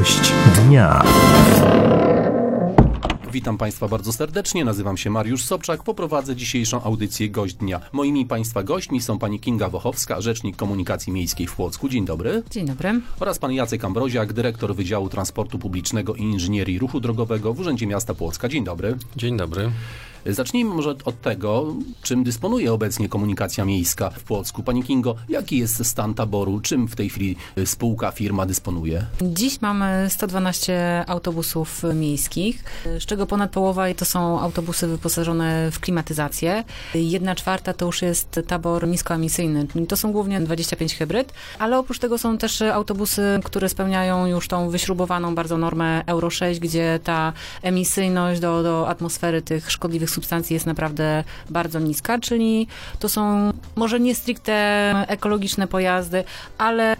Gość dnia. Witam Państwa bardzo serdecznie, nazywam się Mariusz Sobczak, poprowadzę dzisiejszą audycję Gość Dnia. Moimi Państwa gośćmi są pani Kinga Wochowska, rzecznik komunikacji miejskiej w Płocku. Dzień dobry. Dzień dobry. Oraz pan Jacek Ambroziak, dyrektor Wydziału Transportu Publicznego i Inżynierii Ruchu Drogowego w Urzędzie Miasta Płocka. Dzień dobry. Dzień dobry. Zacznijmy może od tego, czym dysponuje obecnie komunikacja miejska w Płocku. Pani Kingo, jaki jest stan taboru? Czym w tej chwili spółka, firma dysponuje? Dziś mamy 112 autobusów miejskich, z czego ponad połowa to są autobusy wyposażone w klimatyzację. 1/4 to już jest tabor niskoemisyjny. To są głównie 25 hybryd, ale oprócz tego są też autobusy, które spełniają już tą wyśrubowaną bardzo normę Euro 6, gdzie ta emisyjność do atmosfery tych szkodliwych substancji jest naprawdę bardzo niska, czyli to są może nie stricte ekologiczne pojazdy, ale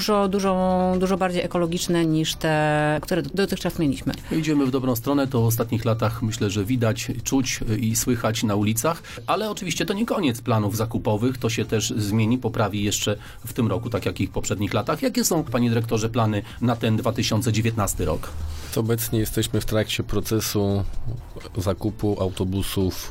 dużo bardziej ekologiczne niż te, które dotychczas mieliśmy. Idziemy w dobrą stronę, to w ostatnich latach myślę, że widać, czuć i słychać na ulicach, ale oczywiście to nie koniec planów zakupowych, to się też zmieni, poprawi jeszcze w tym roku, tak jak i w poprzednich latach. Jakie są, panie dyrektorze, plany na ten 2019 rok? Obecnie jesteśmy w trakcie procesu zakupu autobusów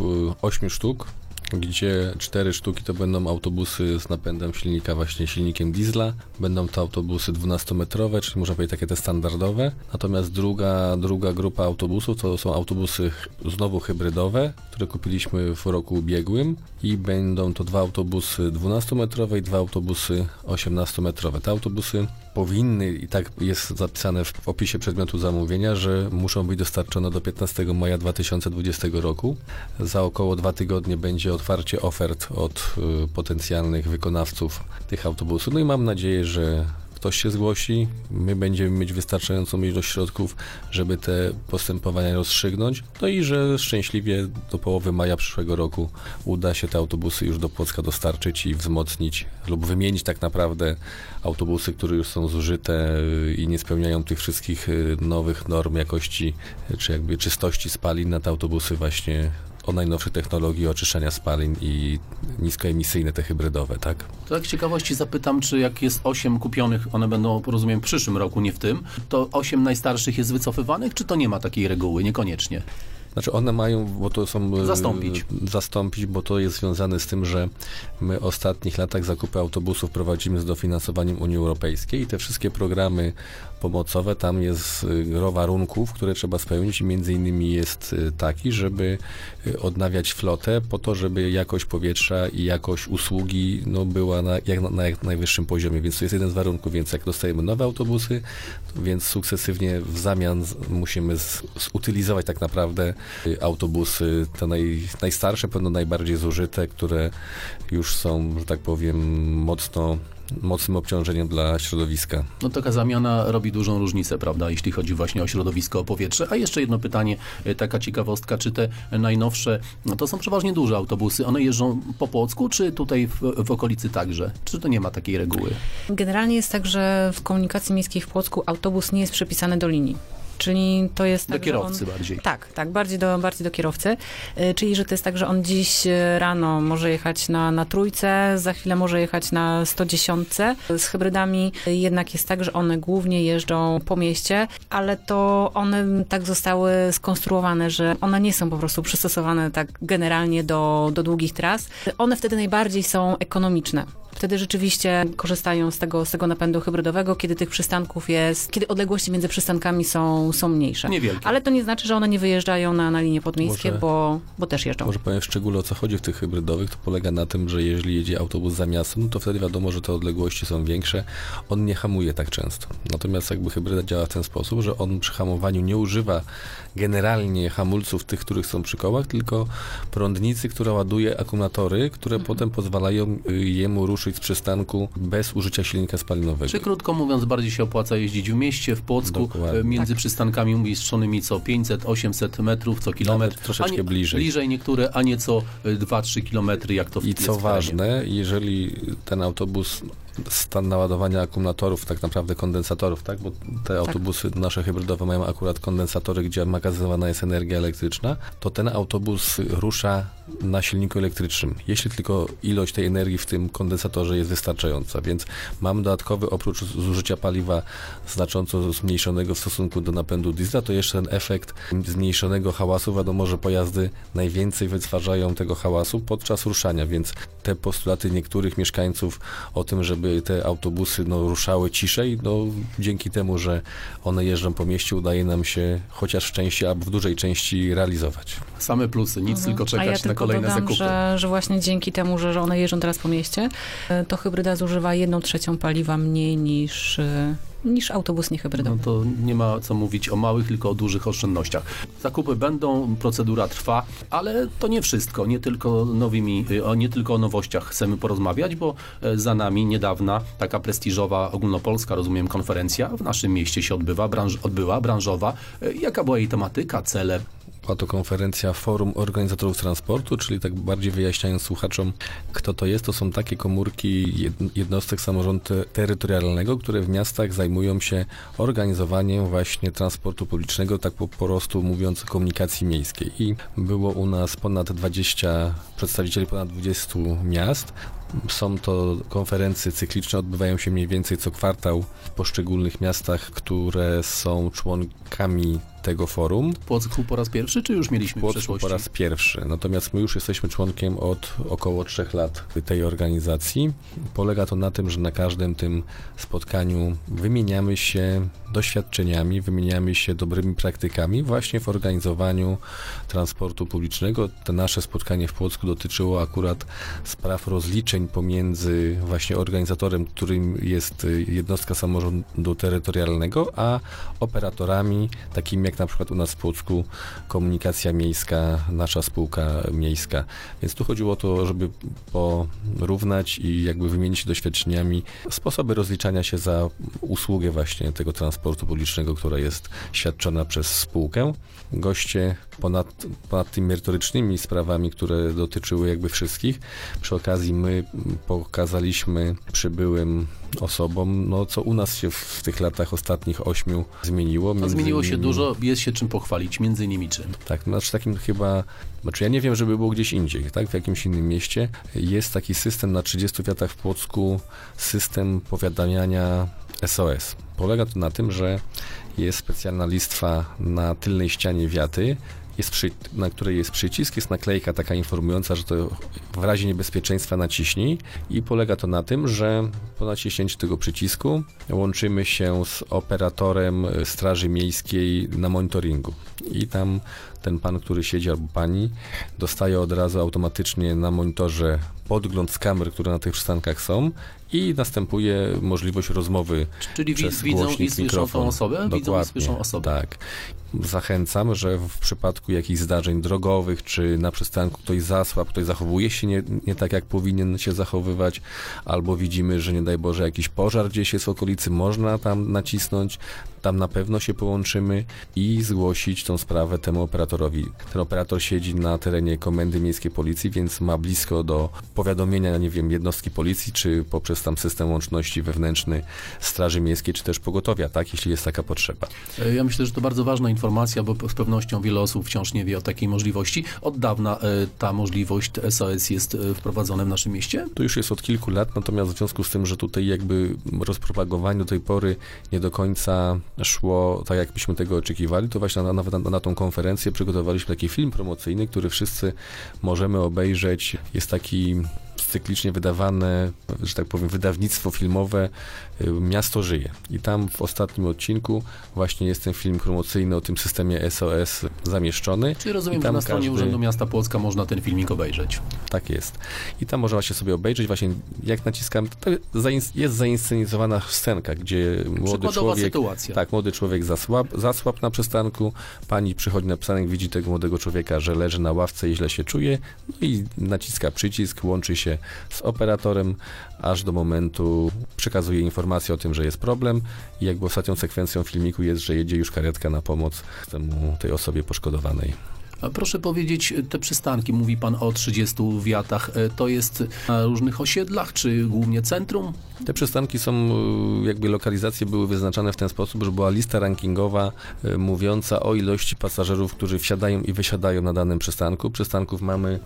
8 sztuk, gdzie 4 sztuki to będą autobusy z napędem silnika, właśnie silnikiem diesla. Będą to autobusy 12-metrowe, czyli można powiedzieć takie te standardowe. Natomiast druga grupa autobusów to są autobusy znowu hybrydowe, które kupiliśmy w roku ubiegłym i będą to 2 autobusy 12-metrowe i 2 autobusy 18-metrowe. Te autobusy powinny, i tak jest zapisane w opisie przedmiotu zamówienia, że muszą być dostarczone do 15 maja 2020 roku. Za około 2 tygodnie będzie otwarcie ofert od potencjalnych wykonawców tych autobusów. No i mam nadzieję, że ktoś się zgłosi, my będziemy mieć wystarczającą ilość środków, żeby te postępowania rozstrzygnąć, no i że szczęśliwie do połowy maja przyszłego roku uda się te autobusy już do Płocka dostarczyć i wzmocnić lub wymienić tak naprawdę autobusy, które już są zużyte i nie spełniają tych wszystkich nowych norm jakości czy jakby czystości spalin na te autobusy właśnie o najnowszej technologii oczyszczania spalin i niskoemisyjne te hybrydowe, tak? To tak z ciekawości zapytam, czy jak jest 8 kupionych, one będą, rozumiem, w przyszłym roku, nie w tym, to 8 najstarszych jest wycofywanych, czy to nie ma takiej reguły? Niekoniecznie. Znaczy one mają, bo to są... Zastąpić, bo to jest związane z tym, że my w ostatnich latach zakupy autobusów prowadzimy z dofinansowaniem Unii Europejskiej i te wszystkie programy pomocowe, tam jest gro warunków, które trzeba spełnić i między innymi jest taki, żeby odnawiać flotę po to, żeby jakość powietrza i jakość usługi była na jak najwyższym poziomie, więc to jest jeden z warunków, więc jak dostajemy nowe autobusy, więc sukcesywnie w zamian musimy zutylizować tak naprawdę autobusy, te najstarsze, pewno najbardziej zużyte, które już są, że tak powiem, mocnym obciążeniem dla środowiska. No taka zamiana robi dużą różnicę, prawda, jeśli chodzi właśnie o środowisko, o powietrze. A jeszcze jedno pytanie, taka ciekawostka, czy te najnowsze, to są przeważnie duże autobusy, one jeżdżą po Płocku, czy tutaj w okolicy także? Czy to nie ma takiej reguły? Generalnie jest tak, że w komunikacji miejskiej w Płocku autobus nie jest przypisany do linii. Czyli to jest tak, do kierowcy bardziej. Tak, bardziej do kierowcy. Czyli, że to jest tak, że on dziś rano może jechać na trójce, za chwilę może jechać na 110. Z hybrydami jednak jest tak, że one głównie jeżdżą po mieście, ale to one tak zostały skonstruowane, że one nie są po prostu przystosowane tak generalnie do długich tras. One wtedy najbardziej są ekonomiczne. Wtedy rzeczywiście korzystają z tego napędu hybrydowego, kiedy tych przystanków jest, kiedy odległości między przystankami są mniejsze. Niewielkie. Ale to nie znaczy, że one nie wyjeżdżają na linie podmiejskie, bo też jeżdżą. Może powiem w szczególe, o co chodzi w tych hybrydowych, to polega na tym, że jeżeli jedzie autobus za miastem, to wtedy wiadomo, że te odległości są większe. On nie hamuje tak często. Natomiast jakby hybryda działa w ten sposób, że on przy hamowaniu nie używa generalnie hamulców tych, których są przy kołach, tylko prądnicy, która ładuje akumulatory, które potem pozwalają jemu ruszyć z przystanku bez użycia silnika spalinowego. Czy krótko mówiąc, bardziej się opłaca jeździć w mieście, w Płocku, dokładnie. Między przystankami umieszczonymi co 500-800 metrów, co kilometr. Nawet troszeczkę bliżej. Bliżej niektóre, a nie co 2-3 kilometry, jak to w I co ważne, jeżeli ten autobus stan naładowania akumulatorów, tak naprawdę kondensatorów, tak? Bo te autobusy nasze hybrydowe mają akurat kondensatory, gdzie magazynowana jest energia elektryczna, to ten autobus rusza na silniku elektrycznym, jeśli tylko ilość tej energii w tym kondensatorze jest wystarczająca, więc mamy dodatkowy, oprócz zużycia paliwa znacząco zmniejszonego w stosunku do napędu diesla, to jeszcze ten efekt zmniejszonego hałasu. Wiadomo, że pojazdy najwięcej wytwarzają tego hałasu podczas ruszania, więc te postulaty niektórych mieszkańców o tym, żeby te autobusy ruszały ciszej, dzięki temu, że one jeżdżą po mieście, udaje nam się chociaż w części albo w dużej części realizować. Same plusy, nic tylko czekać na kolejne dodam, zakupy. że właśnie dzięki temu, że one jeżdżą teraz po mieście, to hybryda zużywa 1/3 paliwa mniej niż autobus niehybrydowy. No to nie ma co mówić o małych, tylko o dużych oszczędnościach. Zakupy będą, procedura trwa, ale to nie wszystko. Nie tylko o nowościach chcemy porozmawiać, bo za nami niedawna taka prestiżowa ogólnopolska, rozumiem, konferencja w naszym mieście się odbyła, branżowa. Jaka była jej tematyka, cele? Była to konferencja Forum Organizatorów Transportu, czyli tak bardziej wyjaśniając słuchaczom, kto to jest. To są takie komórki jednostek samorządu terytorialnego, które w miastach zajmują się organizowaniem właśnie transportu publicznego, tak po prostu mówiąc komunikacji miejskiej. I było u nas przedstawicieli ponad 20 miast. Są to konferencje cykliczne, odbywają się mniej więcej co kwartał w poszczególnych miastach, które są członkami tego forum. W Płocku po raz pierwszy, czy już mieliśmy w przeszłości? Po raz pierwszy. Natomiast my już jesteśmy członkiem od około 3 lat tej organizacji. Polega to na tym, że na każdym tym spotkaniu wymieniamy się doświadczeniami, wymieniamy się dobrymi praktykami właśnie w organizowaniu transportu publicznego. To nasze spotkanie w Płocku dotyczyło akurat spraw rozliczeń pomiędzy właśnie organizatorem, którym jest jednostka samorządu terytorialnego, a operatorami, takimi jak na przykład u nas w Płocku Komunikacja Miejska, nasza spółka miejska. Więc tu chodziło o to, żeby porównać i jakby wymienić się doświadczeniami sposoby rozliczania się za usługę właśnie tego transportu publicznego, która jest świadczona przez spółkę. Goście ponad tymi merytorycznymi sprawami, które dotyczyły jakby wszystkich, przy okazji my pokazaliśmy przybyłym osobom, co u nas się w tych latach ostatnich 8 zmieniło. Zmieniło się dużo, jest się czym pochwalić, między innymi czym. Tak, takim chyba, ja nie wiem, żeby było gdzieś indziej, tak, w jakimś innym mieście. Jest taki system na 30 wiatach w Płocku, system powiadamiania SOS. Polega to na tym, że jest specjalna listwa na tylnej ścianie wiaty, na której jest przycisk, jest naklejka taka informująca, że to w razie niebezpieczeństwa naciśnij, i polega to na tym, że po naciśnięciu tego przycisku łączymy się z operatorem Straży Miejskiej na monitoringu i tam ten pan, który siedzi, albo pani, dostaje od razu automatycznie na monitorze podgląd z kamer, które na tych przystankach są, i następuje możliwość rozmowy. Czyli widzą i słyszą tą osobę? Dokładnie, widzą i słyszą osobę. Tak. Zachęcam, że w przypadku jakichś zdarzeń drogowych, czy na przystanku ktoś zasłabł, ktoś zachowuje się nie tak, jak powinien się zachowywać, albo widzimy, że nie daj Boże jakiś pożar gdzieś jest w okolicy, można tam nacisnąć, tam na pewno się połączymy i zgłosić tą sprawę temu operatorowi. Ten operator siedzi na terenie Komendy Miejskiej Policji, więc ma blisko do powiadomienia, jednostki policji, czy poprzez tam system łączności wewnętrzny Straży Miejskiej, czy też pogotowia, tak, jeśli jest taka potrzeba. Ja myślę, że to bardzo ważna informacja, bo z pewnością wiele osób wciąż nie wie o takiej możliwości. Od dawna ta możliwość SOS jest wprowadzona w naszym mieście? To już jest od kilku lat, natomiast w związku z tym, że tutaj jakby rozpropagowanie do tej pory nie do końca szło tak, jak byśmy tego oczekiwali, to właśnie nawet na tą konferencję przygotowaliśmy taki film promocyjny, który wszyscy możemy obejrzeć. Jest taki cyklicznie wydawane, że tak powiem, wydawnictwo filmowe Miasto żyje. I tam w ostatnim odcinku właśnie jest ten film promocyjny o tym systemie SOS zamieszczony. Czyli rozumiem, że na stronie Urzędu Miasta Płocka można ten filmik obejrzeć. Tak jest. I tam można się sobie obejrzeć, właśnie jak naciskam, to jest zainscenizowana scenka, gdzie młody człowiek zasłabł na przystanku, pani przychodzi na przystanek, widzi tego młodego człowieka, że leży na ławce i źle się czuje, i naciska przycisk, łączy się z operatorem, aż do momentu przekazuje informację o tym, że jest problem, i jakby ostatnią sekwencją filmiku jest, że jedzie już karetka na pomoc tej osobie poszkodowanej. A proszę powiedzieć, te przystanki, mówi pan o 30 wiatach, to jest na różnych osiedlach, czy głównie centrum? Te przystanki są, jakby lokalizacje były wyznaczane w ten sposób, że była lista rankingowa mówiąca o ilości pasażerów, którzy wsiadają i wysiadają na danym przystanku. Przystanków mamy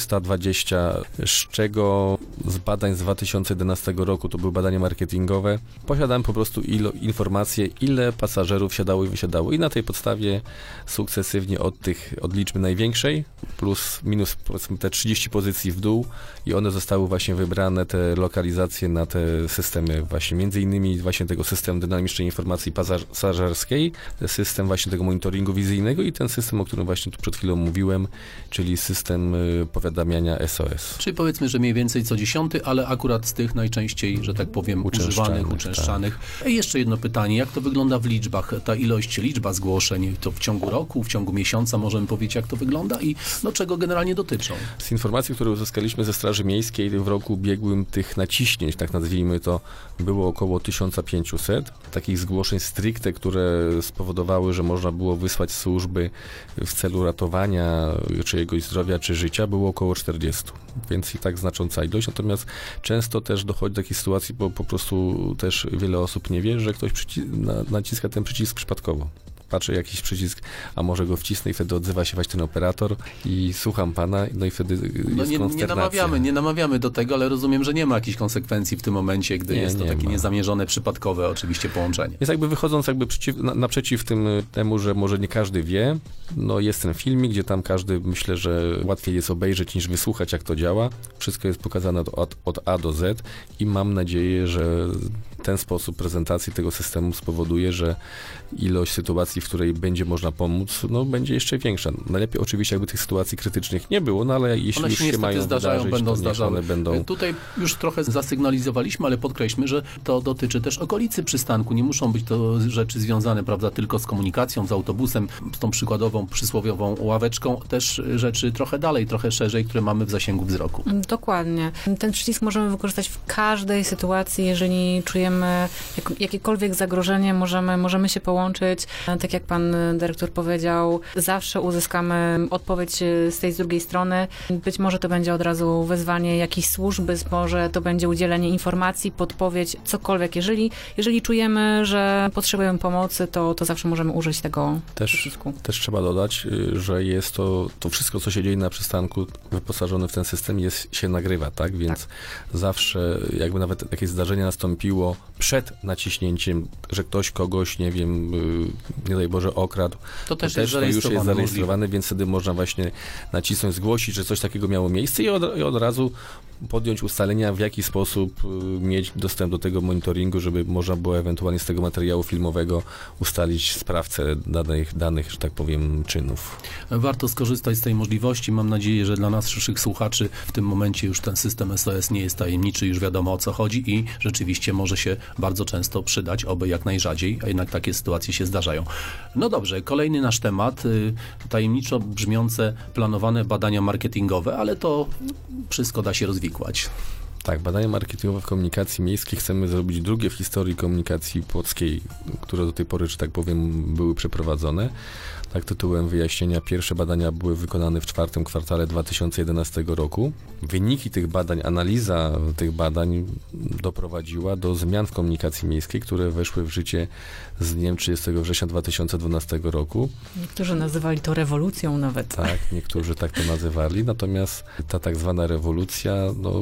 320, z czego z badań z 2011 roku, to były badania marketingowe, posiadałem po prostu informacje, ile pasażerów wsiadało i wysiadało. I na tej podstawie sukcesywnie od liczby największej, plus minus powiedzmy te 30 pozycji w dół i one zostały właśnie wybrane, te lokalizacje na te systemy właśnie, między innymi właśnie tego systemu dynamicznej informacji pasażerskiej, system właśnie tego monitoringu wizyjnego i ten system, o którym właśnie tu przed chwilą mówiłem, czyli system powiadamiania SOS. Czyli powiedzmy, że mniej więcej co 10, ale akurat z tych najczęściej, że tak powiem, uczęszczanych. Tak. I jeszcze jedno pytanie, jak to wygląda w liczbach? Ta liczba zgłoszeń, to w ciągu roku, w ciągu miesiąca możemy powiedzieć, jak to wygląda i czego generalnie dotyczą? Z informacji, które uzyskaliśmy ze Straży Miejskiej w roku ubiegłym, tych naciśnięć, tak nazwijmy to, było około 1500. Takich zgłoszeń stricte, które spowodowały, że można było wysłać służby w celu ratowania czyjegoś zdrowia czy życia, było około 40. Więc i tak znacząca ilość. Natomiast często też dochodzi do takiej sytuacji, bo po prostu też wiele osób nie wie, że ktoś naciska ten przycisk przypadkowo. Patrzę jakiś przycisk, a może go wcisnę i wtedy odzywa się właśnie ten operator i słucham pana, no i wtedy jest konsternacja. Nie namawiamy do tego, ale rozumiem, że nie ma jakichś konsekwencji w tym momencie, gdy jest to takie niezamierzone, przypadkowe oczywiście połączenie. Jest jakby wychodząc naprzeciw temu, że może nie każdy wie, no jest ten filmik, gdzie tam każdy, myślę, że łatwiej jest obejrzeć niż wysłuchać, jak to działa. Wszystko jest pokazane od A do Z i mam nadzieję, że ten sposób prezentacji tego systemu spowoduje, że ilość sytuacji, w której będzie można pomóc, będzie jeszcze większa. Najlepiej oczywiście, jakby tych sytuacji krytycznych nie było, no ale jeśli one już się mają wydarzyć, będą to zdarzały. One będą... Tutaj już trochę zasygnalizowaliśmy, ale podkreślmy, że to dotyczy też okolicy przystanku. Nie muszą być to rzeczy związane, prawda, tylko z komunikacją, z autobusem, z tą przykładową, przysłowiową ławeczką. Też rzeczy trochę dalej, trochę szerzej, które mamy w zasięgu wzroku. Dokładnie. Ten przycisk możemy wykorzystać w każdej sytuacji, jeżeli czujemy jakiekolwiek zagrożenie, możemy się połączyć. Tak jak pan dyrektor powiedział, zawsze uzyskamy odpowiedź z tej drugiej strony. Być może to będzie od razu wezwanie jakiejś służby, być może to będzie udzielenie informacji, podpowiedź, cokolwiek. Jeżeli czujemy, że potrzebujemy pomocy, to zawsze możemy użyć tego przycisku. Też trzeba dodać, że jest to wszystko, co się dzieje na przystanku wyposażone w ten system, się nagrywa, tak? Więc zawsze, jakby nawet jakieś zdarzenie nastąpiło przed naciśnięciem, że ktoś kogoś, nie wiem, nie daj Boże, okradł, to też już jest zarejestrowane, więc wtedy można właśnie nacisnąć, zgłosić, że coś takiego miało miejsce i od razu podjąć ustalenia, w jaki sposób mieć dostęp do tego monitoringu, żeby można było ewentualnie z tego materiału filmowego ustalić sprawcę danych, że tak powiem, czynów. Warto skorzystać z tej możliwości. Mam nadzieję, że dla naszych słuchaczy w tym momencie już ten system SOS nie jest tajemniczy, już wiadomo, o co chodzi i rzeczywiście może się bardzo często przydać, oby jak najrzadziej, a jednak takie sytuacje się zdarzają. No dobrze, kolejny nasz temat, tajemniczo brzmiące planowane badania marketingowe, ale to wszystko da się rozwikłać. Tak, badania marketingowe w komunikacji miejskiej chcemy zrobić drugie w historii komunikacji płockiej, które do tej pory, że tak powiem, były przeprowadzone. Tak tytułem wyjaśnienia, pierwsze badania były wykonane w 4. kwartale 2011 roku. Wyniki tych badań, analiza tych badań doprowadziła do zmian w komunikacji miejskiej, które weszły w życie z dniem 30 września 2012 roku. Niektórzy nazywali to rewolucją nawet. Tak, niektórzy tak to nazywali, natomiast ta tak zwana rewolucja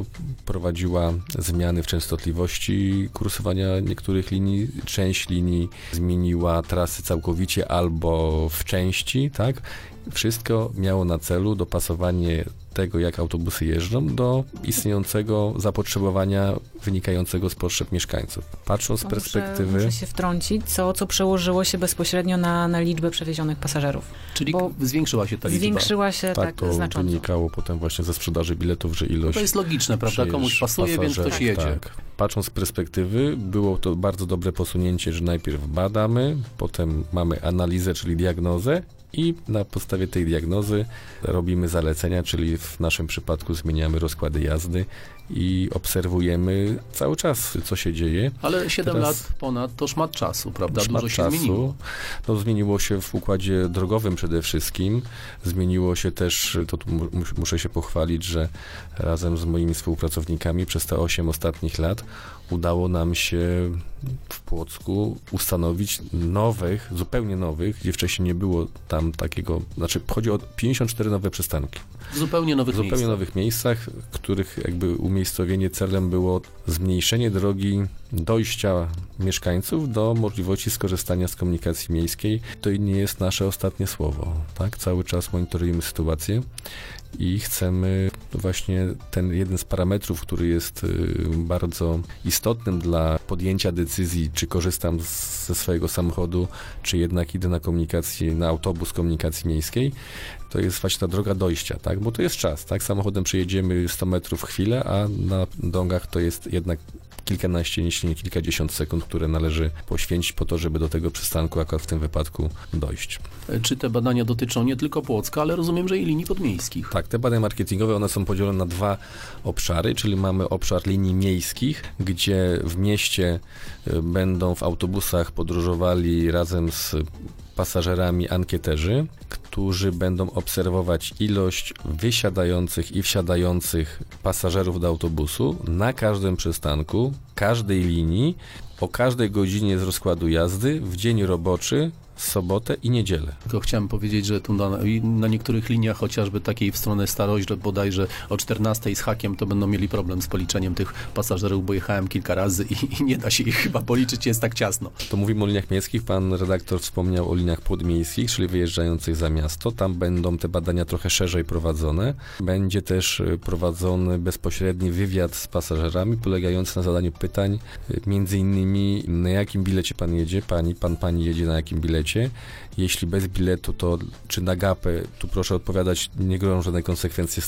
prowadziła zmiany w częstotliwości kursowania niektórych linii. Część linii zmieniła trasy całkowicie albo w części, tak? Wszystko miało na celu dopasowanie tego, jak autobusy jeżdżą, do istniejącego zapotrzebowania wynikającego z potrzeb mieszkańców. Patrząc z perspektywy... Muszę się wtrącić, co przełożyło się bezpośrednio na liczbę przewiezionych pasażerów. Czyli zwiększyła się ta liczba. Zwiększyła się tak to znacząco. Wynikało potem właśnie ze sprzedaży biletów, że ilość... To jest logiczne, prawda? Komuś pasuje, więc ktoś jedzie. Tak. Patrząc z perspektywy, było to bardzo dobre posunięcie, że najpierw badamy, potem mamy analizę, czyli diagnozę i na podstawie tej diagnozy robimy zalecenia, czyli w naszym przypadku zmieniamy rozkłady jazdy i obserwujemy cały czas, co się dzieje. Ale 7 Teraz lat ponad to szmat czasu, prawda? szmat Dużo się czasu. zmieniło. No, zmieniło się w układzie drogowym przede wszystkim. Zmieniło się też, to tu muszę się pochwalić, że razem z moimi współpracownikami przez te 8 ostatnich lat udało nam się w Płocku ustanowić zupełnie nowych, gdzie wcześniej nie było tam takiego, znaczy chodzi o 54 nowe przystanki. W zupełnie nowych miejscach, których jakby umiejscowienie celem było zmniejszenie drogi dojścia mieszkańców do możliwości skorzystania z komunikacji miejskiej. To nie jest nasze ostatnie słowo, tak? Cały czas monitorujemy sytuację i chcemy właśnie ten jeden z parametrów, który jest bardzo istotnym dla podjęcia decyzji, czy korzystam ze swojego samochodu, czy jednak idę na autobus komunikacji miejskiej, to jest właśnie ta droga dojścia, tak? Bo to jest czas, tak? Samochodem przejedziemy 100 metrów w chwilę, a na drogach to jest jednak kilkanaście, jeśli nie kilkadziesiąt sekund, które należy poświęcić po to, żeby do tego przystanku akurat w tym wypadku dojść. Czy te badania dotyczą nie tylko Płocka, ale rozumiem, że i linii podmiejskich? Tak, te badania marketingowe, one są podzielone na 2 obszary, czyli mamy obszar linii miejskich, gdzie w mieście będą w autobusach podróżowali razem z pasażerami ankieterzy, którzy będą obserwować ilość wysiadających i wsiadających pasażerów do autobusu na każdym przystanku, każdej linii, o każdej godzinie z rozkładu jazdy w dzień roboczy, sobotę i niedzielę. Tylko chciałem powiedzieć, że tu na niektórych liniach, chociażby takiej w stronę Staroźle, bodajże o 14 z hakiem, to będą mieli problem z policzeniem tych pasażerów, bo jechałem kilka razy i nie da się ich chyba policzyć, jest tak ciasno. To mówimy o liniach miejskich, pan redaktor wspomniał o liniach podmiejskich, czyli wyjeżdżających za miasto. Tam będą te badania trochę szerzej prowadzone. Będzie też prowadzony bezpośredni wywiad z pasażerami, polegający na zadaniu pytań, między innymi na jakim bilecie pan jedzie, pani jedzie na jakim bilecie. Jeśli bez biletu, to czy na gapę, tu proszę odpowiadać, nie grożą żadne konsekwencje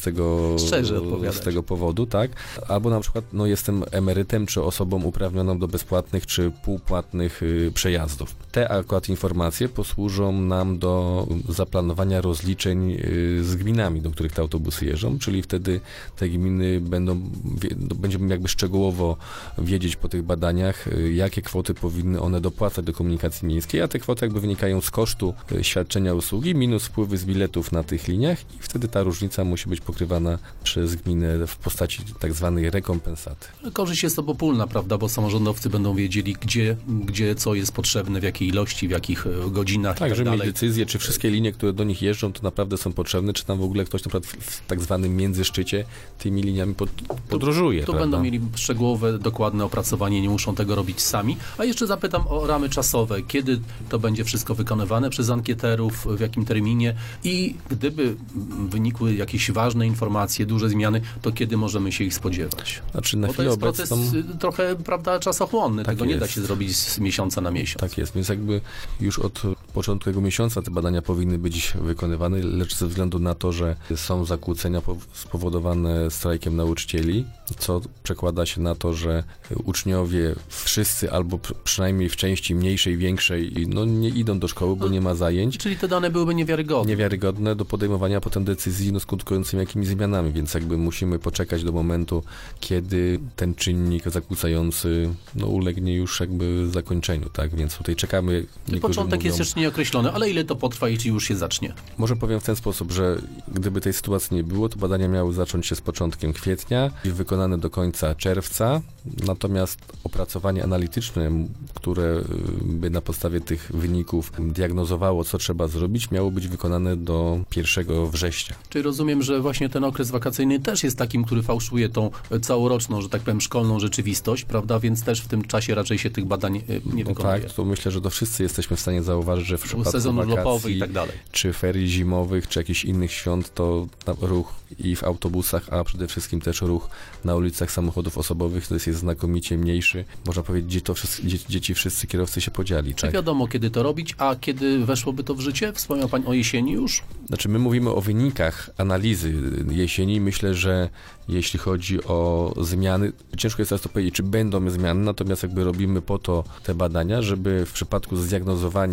z tego powodu, tak? Albo na przykład, jestem emerytem, czy osobą uprawnioną do bezpłatnych, czy półpłatnych przejazdów. Te akurat informacje posłużą nam do zaplanowania rozliczeń z gminami, do których te autobusy jeżdżą, czyli wtedy te gminy będziemy jakby szczegółowo wiedzieć po tych badaniach, jakie kwoty powinny one dopłacać do komunikacji miejskiej, a te kwoty jakby wynikają z kosztu świadczenia usługi minus wpływy z biletów na tych liniach i wtedy ta różnica musi być pokrywana przez gminę w postaci tak zwanej rekompensaty. Korzyść jest obopólna, prawda, bo samorządowcy będą wiedzieli, gdzie co jest potrzebne, w jakiej ilości, w jakich godzinach tak, i tak żeby dalej. mieć decyzję, czy wszystkie linie, które do nich jeżdżą, to naprawdę są potrzebne, czy tam w ogóle ktoś na przykład w tak zwanym międzyszczycie tymi liniami podróżuje. Tu będą mieli szczegółowe, dokładne opracowanie, nie muszą tego robić sami. A jeszcze zapytam o ramy czasowe. Kiedy to będzie wszystko wykonywane przez ankieterów, w jakim terminie i gdyby wynikły jakieś ważne informacje, duże zmiany, to kiedy możemy się ich spodziewać? Znaczy na Bo to chwilę jest obecną... proces trochę, prawda, czasochłonny. Tak Tego nie da jest. się zrobić z miesiąca na miesiąc. Tak jest, więc jakby już od początku tego miesiąca te badania powinny być wykonywane, lecz ze względu na to, że są zakłócenia spowodowane strajkiem nauczycieli, co przekłada się na to, że uczniowie wszyscy albo przynajmniej w części mniejszej, większej nie idą do szkoły, bo nie ma zajęć. Czyli te dane byłyby Niewiarygodne do podejmowania potem decyzji skutkującymi jakimiś zmianami, więc jakby musimy poczekać do momentu, kiedy ten czynnik zakłócający ulegnie już jakby zakończeniu, tak? Więc tutaj czekamy. Początek jest jeszcze nieokreślony, ale ile to potrwa, jeśli już się zacznie? Może powiem w ten sposób, że gdyby tej sytuacji nie było, to badania miały zacząć się z początkiem kwietnia i wykonane do końca czerwca, natomiast opracowanie analityczne, które by na podstawie tych wyników diagnozowało, co trzeba zrobić, miało być wykonane do 1 września. Czyli rozumiem, że właśnie ten okres wakacyjny też jest takim, który fałszuje tą całoroczną, że tak powiem, szkolną rzeczywistość, prawda? Więc też w tym czasie raczej się tych badań nie wykonuje. Tak, to myślę, że to wszyscy jesteśmy w stanie zauważyć, że w przypadku sezon wakacji, urlopowy i tak dalej. Czy ferii zimowych, czy jakichś innych świąt, to ruch i w autobusach, a przede wszystkim też ruch na ulicach samochodów osobowych to jest znakomicie mniejszy. Można powiedzieć, gdzie ci wszyscy kierowcy się podzieli. Czy tak? wiadomo, kiedy to robić, a kiedy weszłoby to w życie? Wspomniał Pan o jesieni już? Znaczy, my mówimy o wynikach analizy jesieni. Myślę, że jeśli chodzi o zmiany, ciężko jest teraz to powiedzieć, czy będą zmiany, natomiast jakby robimy po to te badania, żeby w przypadku zdiagnozowania i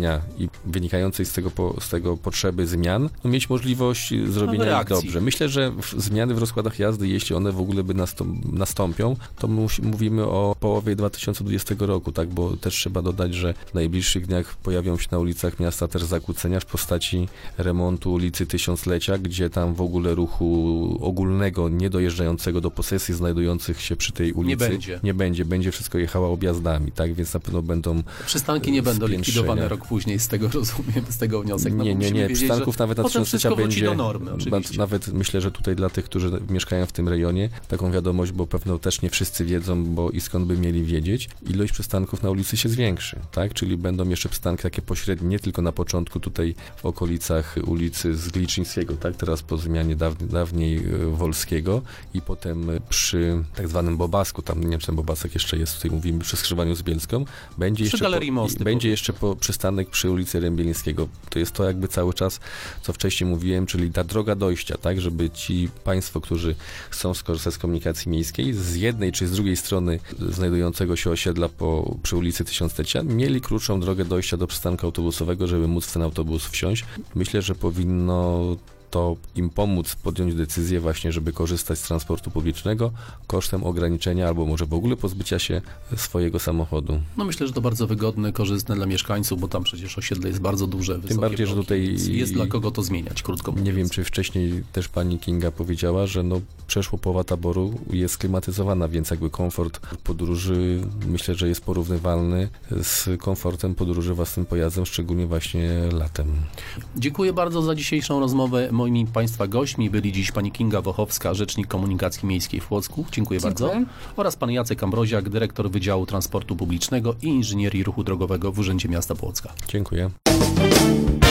i wynikającej z tego potrzeby zmian, mieć możliwość zrobienia ich dobrze. Myślę, że zmiany w rozkładach jazdy, jeśli one w ogóle by nastąpią, to mówimy o połowie 2020 roku, tak, bo też trzeba dodać, że w najbliższych dniach pojawią się na ulicach miasta też zakłócenia w postaci remontu ulicy Tysiąclecia, gdzie tam w ogóle ruchu ogólnego, nie dojeżdżającego do posesji, znajdujących się przy tej ulicy nie będzie. Będzie wszystko jechało objazdami, tak, więc na pewno będą przystanki nie będą likwidowane rok później, z tego rozumiem, z tego wniosek. No, nie. Przystanków nawet na Tysiąclecia będzie. Do normy, nawet myślę, że tutaj dla tych, którzy mieszkają w tym rejonie, taką wiadomość, bo pewno też nie wszyscy wiedzą, bo i skąd by mieli wiedzieć, ilość przystanków na ulicy się zwiększy, tak, czyli będą jeszcze przystanki takie pośrednie, nie tylko na początku tutaj w okolicach ulicy Zgliczyńskiego, tak, teraz po zmianie dawniej Wolskiego i potem przy tak zwanym Bobasku, tam nie wiem, czy ten Bobasek jeszcze jest, tutaj mówimy przy skrzyżowaniu z Bielską, będzie jeszcze przystanek przy ulicy Rębielińskiego. To jest to jakby cały czas, co wcześniej mówiłem, czyli ta droga dojścia, tak, żeby ci państwo, którzy chcą skorzystać z komunikacji miejskiej, z jednej czy z drugiej strony znajdującego się osiedla przy ulicy Tysiąclecia, mieli krótszą drogę dojścia do przystanku autobusowego, żeby móc w ten autobus wsiąść. Myślę, że powinno to im pomóc podjąć decyzję właśnie, żeby korzystać z transportu publicznego kosztem ograniczenia albo może w ogóle pozbycia się swojego samochodu. No myślę, że to bardzo wygodne, korzystne dla mieszkańców, bo tam przecież osiedle jest bardzo duże, tym bardziej, że tutaj jest dla kogo to zmieniać, krótko mówiąc. Nie wiem, czy wcześniej też pani Kinga powiedziała, że przeszło połowa taboru jest klimatyzowana, więc jakby komfort podróży myślę, że jest porównywalny z komfortem podróży własnym pojazdem, szczególnie właśnie latem. Dziękuję bardzo za dzisiejszą rozmowę. Moimi Państwa gośćmi byli dziś pani Kinga Wochowska, rzecznik komunikacji miejskiej w Płocku. Dziękuję bardzo. Oraz pan Jacek Ambroziak, dyrektor Wydziału Transportu Publicznego i Inżynierii Ruchu Drogowego w Urzędzie Miasta Płocka. Dziękuję.